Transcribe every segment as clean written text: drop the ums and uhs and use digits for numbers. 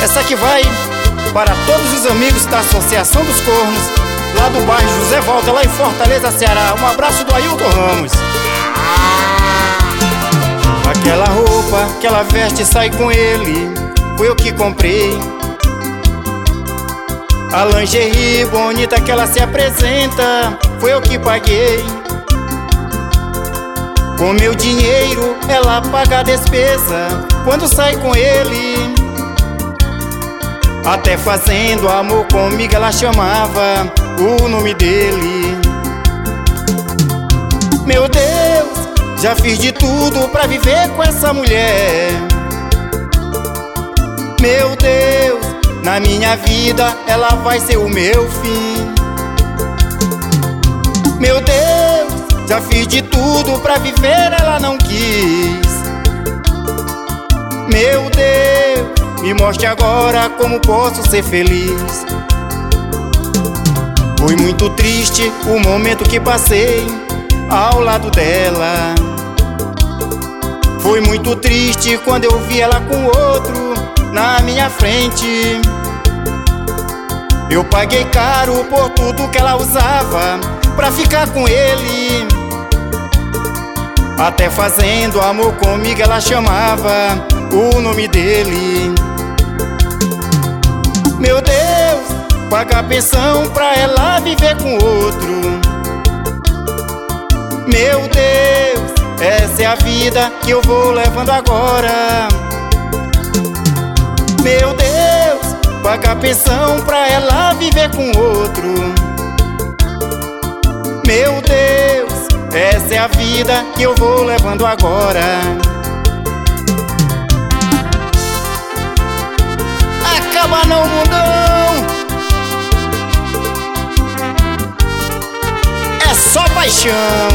Essa aqui vai para todos os amigos da Associação dos Cornos, lá do bairro José Volta, lá em Fortaleza, Ceará. Um abraço do Ailton Ramos. Aquela roupa que ela veste e sai com ele, foi eu que comprei. A lingerie bonita que ela se apresenta, foi eu que paguei. Com meu dinheiro ela paga a despesa quando sai com ele. Até fazendo amor comigo ela chamava o nome dele. Meu Deus, já fiz de tudo pra viver com essa mulher. Meu Deus, na minha vida ela vai ser o meu fim. Meu Deus, já fiz de tudo pra viver, ela não quis. Meu Deus, me mostre agora como posso ser feliz. Foi muito triste o momento que passei ao lado dela. Foi muito triste quando eu vi ela com outro na minha frente. Eu paguei caro por tudo que ela usava pra ficar com ele. Até fazendo amor comigo ela chamava o nome dele. Meu Deus, paga pensão pra ela viver com outro. Meu Deus, essa é a vida que eu vou levando agora. Meu Deus, paga pensão pra ela viver com outro. Meu Deus, essa é a vida que eu vou levando agora. Acaba não, mundão. É só paixão.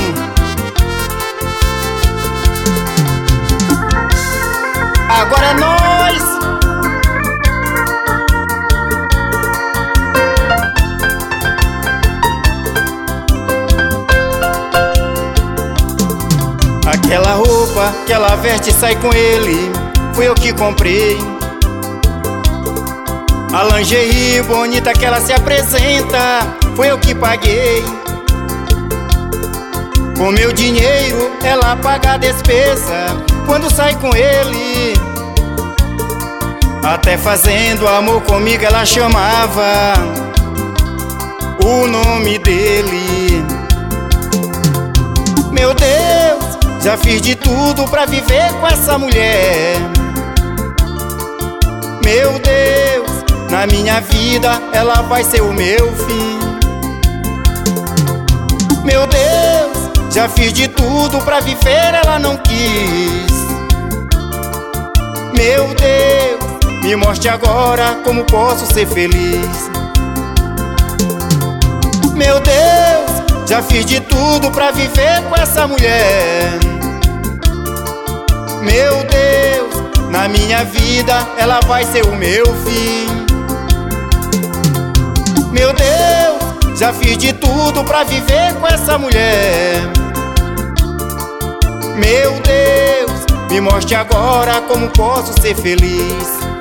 Agora é nós. Aquela roupa que ela veste e sai com ele, foi eu que comprei. A lingerie bonita que ela se apresenta, foi eu que paguei. Com meu dinheiro ela paga a despesa quando sai com ele. Até fazendo amor comigo ela chamava o nome dele. Meu Deus, já fiz de tudo pra viver com essa mulher. Meu Deus, na minha vida ela vai ser o meu fim. Meu Deus, já fiz de tudo pra viver, ela não quis. Meu Deus, me mostre agora como posso ser feliz. Meu Deus, já fiz de tudo pra viver com essa mulher. Meu Deus, na minha vida ela vai ser o meu fim. Meu Deus, já fiz de tudo pra viver com essa mulher. Meu Deus, me mostre agora como posso ser feliz.